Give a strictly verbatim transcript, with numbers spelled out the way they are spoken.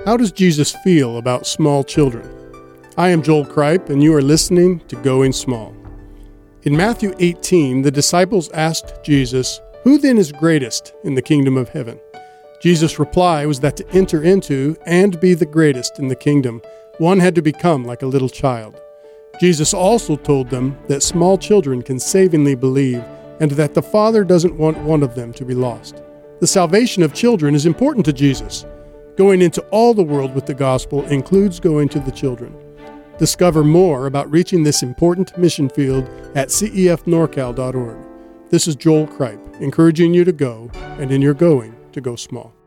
How does Jesus feel about small children? I am Joel Kripe, and you are listening to Going Small. In Matthew eighteen, the disciples asked Jesus, "Who then is greatest in the kingdom of heaven?" Jesus' reply was that to enter into and be the greatest in the kingdom, one had to become like a little child. Jesus also told them that small children can savingly believe and that the Father doesn't want one of them to be lost. The salvation of children is important to Jesus. Going into all the world with the gospel includes going to the children. Discover more about reaching this important mission field at c e f norcal dot org. This is Joel Kripe, encouraging you to go, and in your going, to go small.